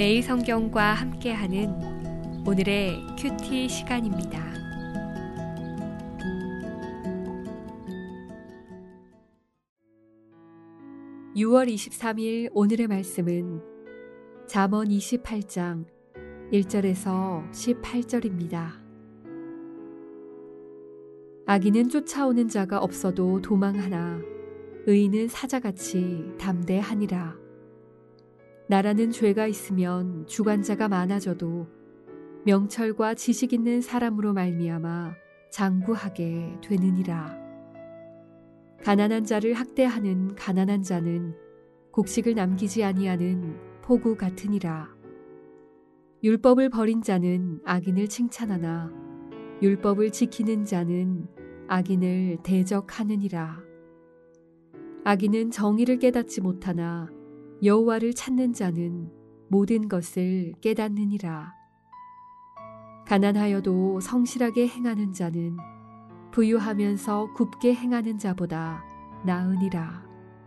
매일 성경과 함께하는 오늘의 큐티 시간입니다. (6월 23일) 오늘의 말씀은 잠언 28장 1절에서 18절입니다. 악인은 쫓아오는 자가 없어도 도망하나 의인은 사자같이 담대하니라. 나라는 죄가 있으면 주관자가 많아져도 명철과 지식 있는 사람으로 말미암아 장구하게 되느니라. 가난한 자를 학대하는 가난한 자는 곡식을 남기지 아니하는 포구 같으니라. 율법을 버린 자는 악인을 칭찬하나 율법을 지키는 자는 악인을 대적하느니라. 악인은 정의를 깨닫지 못하나 여호와를 찾는 자는 모든 것을 깨닫느니라. 가난하여도 성실하게 행하는 자는 부유하면서 굽게 행하는 자보다 나으니라.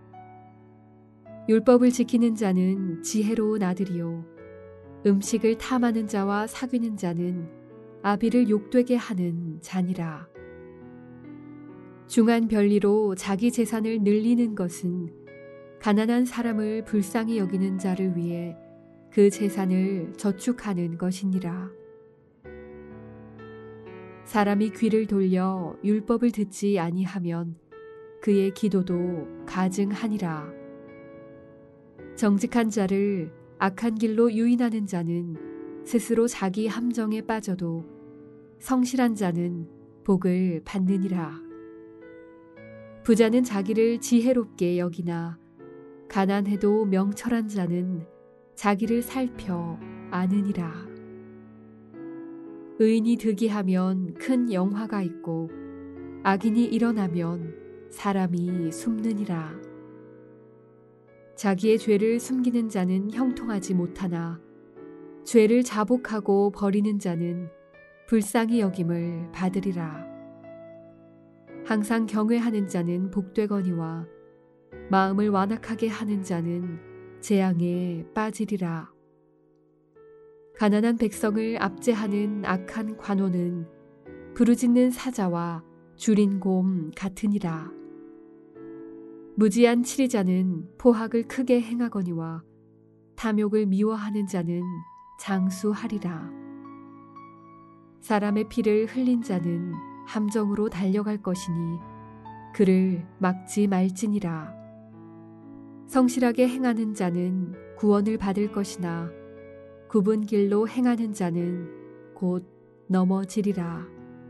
율법을 지키는 자는 지혜로운 아들이요 음식을 탐하는 자와 사귀는 자는 아비를 욕되게 하는 자니라. 중한 별리로 자기 재산을 늘리는 것은 가난한 사람을 불쌍히 여기는 자를 위해 그 재산을 저축하는 것이니라. 사람이 귀를 돌려 율법을 듣지 아니하면 그의 기도도 가증하니라. 정직한 자를 악한 길로 유인하는 자는 스스로 자기 함정에 빠져도 성실한 자는 복을 받느니라. 부자는 자기를 지혜롭게 여기나 가난해도 명철한 자는 자기를 살펴 아느니라. 의인이 득이하면 큰 영화가 있고 악인이 일어나면 사람이 숨느니라. 자기의 죄를 숨기는 자는 형통하지 못하나 죄를 자복하고 버리는 자는 불쌍히 여김을 받으리라. 항상 경외하는 자는 복되거니와 마음을 완악하게 하는 자는 재앙에 빠지리라. 가난한 백성을 압제하는 악한 관원은 부르짖는 사자와 줄인 곰 같으니라. 무지한 치리자는 포학을 크게 행하거니와 탐욕을 미워하는 자는 장수하리라. 사람의 피를 흘린 자는 함정으로 달려갈 것이니 그를 막지 말지니라. 성실하게 행하는 자는 구원을 받을 것이나 굽은 길로 행하는 자는 곧 넘어지리라.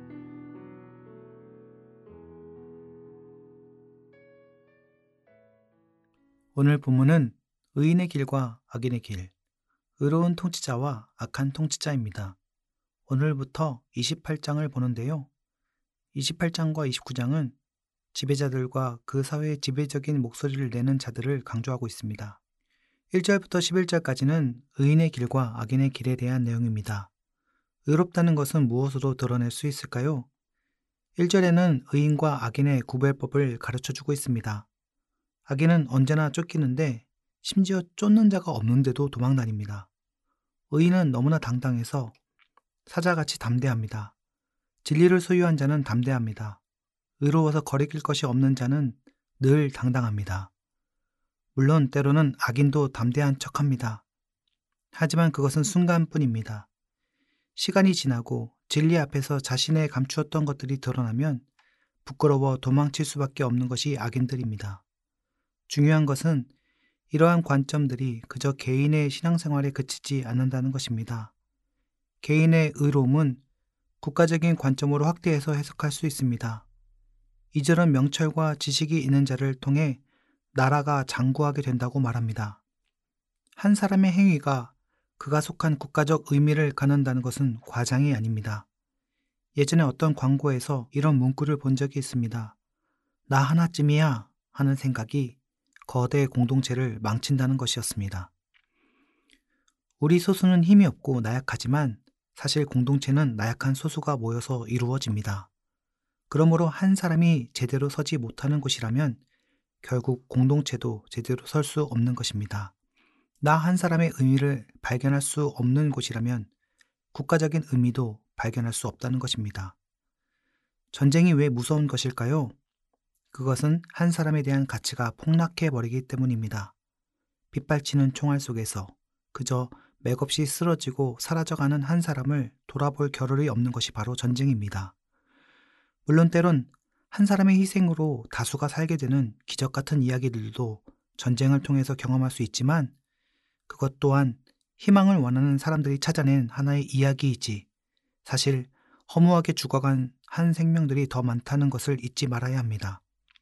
오늘 본문은 의인의 길과 악인의 길, 의로운 통치자와 악한 통치자입니다. 오늘부터 28장을 보는데요. 28장과 29장은 지배자들과 그 사회의 지배적인 목소리를 내는 자들을 강조하고 있습니다. 1절부터 11절까지는 의인의 길과 악인의 길에 대한 내용입니다. 의롭다는 것은 무엇으로 드러낼 수 있을까요? 1절에는 의인과 악인의 구별법을 가르쳐주고 있습니다. 악인은 언제나 쫓기는데 심지어 쫓는 자가 없는데도 도망다닙니다. 의인은 너무나 당당해서 사자같이 담대합니다. 진리를 소유한 자는 담대합니다. 의로워서 거리낄 것이 없는 자는 늘 당당합니다. 물론 때로는 악인도 담대한 척합니다. 하지만 그것은 순간뿐입니다. 시간이 지나고 진리 앞에서 자신의 감추었던 것들이 드러나면 부끄러워 도망칠 수밖에 없는 것이 악인들입니다. 중요한 것은 이러한 관점들이 그저 개인의 신앙생활에 그치지 않는다는 것입니다. 개인의 의로움은 국가적인 관점으로 확대해서 해석할 수 있습니다. 2절은 명철과 지식이 있는 자를 통해 나라가 장구하게 된다고 말합니다. 한 사람의 행위가 그가 속한 국가적 의미를 갖는다는 것은 과장이 아닙니다. 예전에 어떤 광고에서 이런 문구를 본 적이 있습니다. 나 하나쯤이야 하는 생각이 거대 공동체를 망친다는 것이었습니다. 우리 소수는 힘이 없고 나약하지만 사실 공동체는 나약한 소수가 모여서 이루어집니다. 그러므로 한 사람이 제대로 서지 못하는 곳이라면 결국 공동체도 제대로 설 수 없는 것입니다. 나 한 사람의 의미를 발견할 수 없는 곳이라면 국가적인 의미도 발견할 수 없다는 것입니다. 전쟁이 왜 무서운 것일까요? 그것은 한 사람에 대한 가치가 폭락해 버리기 때문입니다. 빗발치는 총알 속에서 그저 맥없이 쓰러지고 사라져가는 한 사람을 돌아볼 겨를이 없는 것이 바로 전쟁입니다. 물론 때론 한 사람의 희생으로 다수가 살게 되는 기적 같은 이야기들도 전쟁을 통해서 경험할 수 있지만 그것 또한 희망을 원하는 사람들이 찾아낸 하나의 이야기이지 사실 허무하게 죽어간 한 생명들이 더 많다는 것을 잊지 말아야 합니다.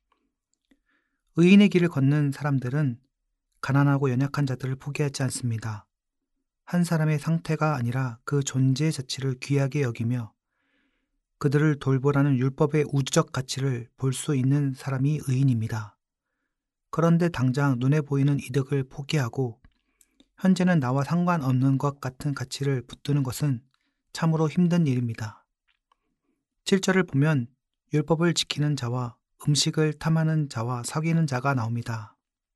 의인의 길을 걷는 사람들은 가난하고 연약한 자들을 포기하지 않습니다. 한 사람의 상태가 아니라 그 존재 자체를 귀하게 여기며 그들을 돌보라는 율법의 우주적 가치를 볼 수 있는 사람이 의인입니다. 그런데 당장 눈에 보이는 이득을 포기하고 현재는 나와 상관없는 것 같은 가치를 붙드는 것은 참으로 힘든 일입니다. 7절을 보면 율법을 지키는 자와 음식을 탐하는 자와 사귀는 자가 나옵니다.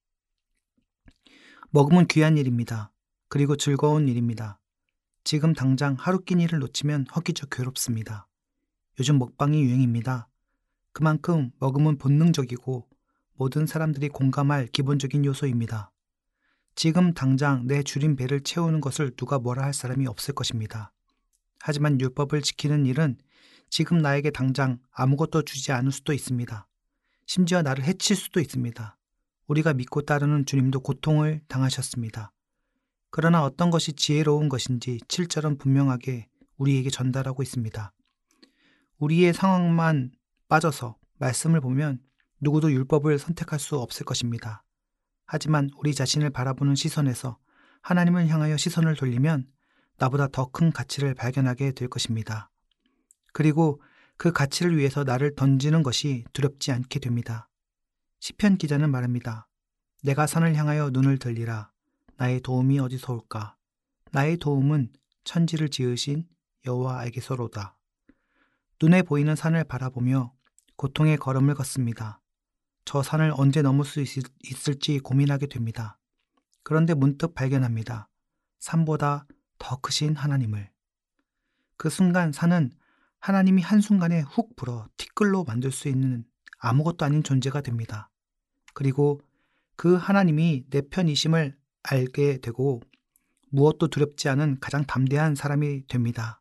먹으면 귀한 일입니다. 그리고 즐거운 일입니다. 지금 당장 하루 끼니를 놓치면 허기져 괴롭습니다. 요즘 먹방이 유행입니다. 그만큼 먹음은 본능적이고 모든 사람들이 공감할 기본적인 요소입니다. 지금 당장 내 줄인 배를 채우는 것을 누가 뭐라 할 사람이 없을 것입니다. 하지만 율법을 지키는 일은 지금 나에게 당장 아무것도 주지 않을 수도 있습니다. 심지어 나를 해칠 수도 있습니다. 우리가 믿고 따르는 주님도 고통을 당하셨습니다. 그러나 어떤 것이 지혜로운 것인지 7절은 분명하게 우리에게 전달하고 있습니다. 우리의 상황만 빠져서 말씀을 보면 누구도 율법을 선택할 수 없을 것입니다. 하지만 우리 자신을 바라보는 시선에서 하나님을 향하여 시선을 돌리면 나보다 더 큰 가치를 발견하게 될 것입니다. 그리고 그 가치를 위해서 나를 던지는 것이 두렵지 않게 됩니다. 시편 기자는 말합니다. 내가 산을 향하여 눈을 들리라. 나의 도움이 어디서 올까? 나의 도움은 천지를 지으신 여호와에게서로다. 눈에 보이는 산을 바라보며 고통의 걸음을 걷습니다. 저 산을 언제 넘을 수 있을지 고민하게 됩니다. 그런데 문득 발견합니다. 산보다 더 크신 하나님을. 그 순간 산은 하나님이 한순간에 훅 불어 티끌로 만들 수 있는 아무것도 아닌 존재가 됩니다. 그리고 그 하나님이 내 편이심을 알게 되고 무엇도 두렵지 않은 가장 담대한 사람이 됩니다.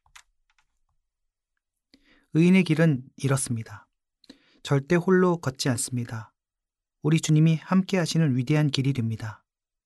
의인의 길은 이렇습니다. 절대 홀로 걷지 않습니다. 우리 주님이 함께 하시는 위대한 길이 됩니다.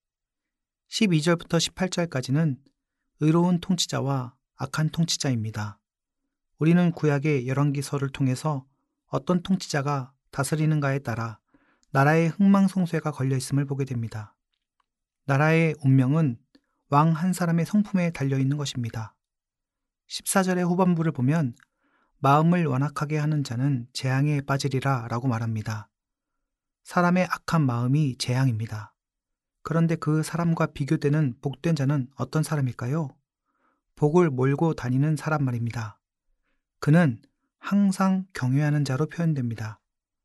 12절부터 18절까지는 의로운 통치자와 악한 통치자입니다. 우리는 구약의 열왕기서를 통해서 어떤 통치자가 다스리는가에 따라 나라의 흥망성쇠가 걸려 있음을 보게 됩니다. 나라의 운명은 왕 한 사람의 성품에 달려 있는 것입니다. 14절의 후반부를 보면 마음을 완악하게 하는 자는 재앙에 빠지리라 라고 말합니다. 사람의 악한 마음이 재앙입니다. 그런데 그 사람과 비교되는 복된 자는 어떤 사람일까요? 복을 몰고 다니는 사람 말입니다. 그는 항상 경외하는 자로 표현됩니다.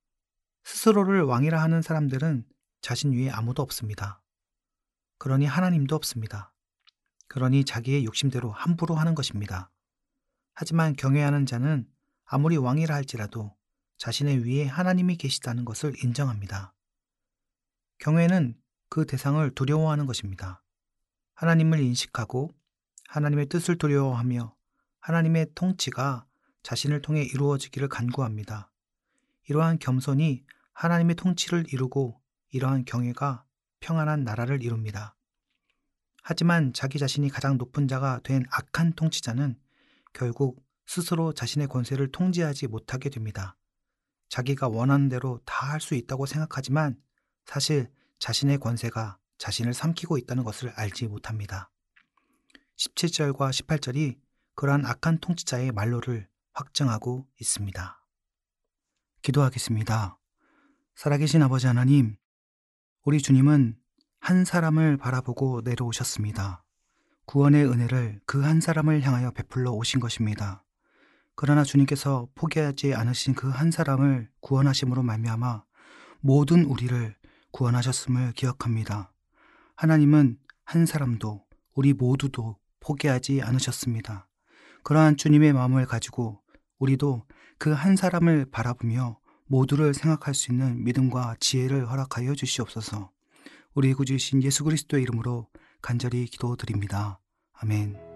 스스로를 왕이라 하는 사람들은 자신 위에 아무도 없습니다. 그러니 하나님도 없습니다. 그러니 자기의 욕심대로 함부로 하는 것입니다. 하지만 경외하는 자는 아무리 왕이라 할지라도 자신의 위에 하나님이 계시다는 것을 인정합니다. 경외는 그 대상을 두려워하는 것입니다. 하나님을 인식하고 하나님의 뜻을 두려워하며 하나님의 통치가 자신을 통해 이루어지기를 간구합니다. 이러한 겸손이 하나님의 통치를 이루고 이러한 경외가 평안한 나라를 이룹니다. 하지만 자기 자신이 가장 높은 자가 된 악한 통치자는 결국 스스로 자신의 권세를 통제하지 못하게 됩니다. 자기가 원하는 대로 다 할 수 있다고 생각하지만 사실 자신의 권세가 자신을 삼키고 있다는 것을 알지 못합니다. 17절과 18절이 그러한 악한 통치자의 말로를 확증하고 있습니다. 기도하겠습니다. 살아계신 아버지 하나님, 우리 주님은 한 사람을 바라보고 내려오셨습니다. 구원의 은혜를 그 한 사람을 향하여 베풀러 오신 것입니다. 그러나 주님께서 포기하지 않으신 그 한 사람을 구원하심으로 말미암아 모든 우리를 구원하셨음을 기억합니다. 하나님은 한 사람도 우리 모두도 포기하지 않으셨습니다. 그러한 주님의 마음을 가지고 우리도 그 한 사람을 바라보며 모두를 생각할 수 있는 믿음과 지혜를 허락하여 주시옵소서. 우리 구주이신 예수 그리스도의 이름으로 간절히 기도드립니다. 아멘.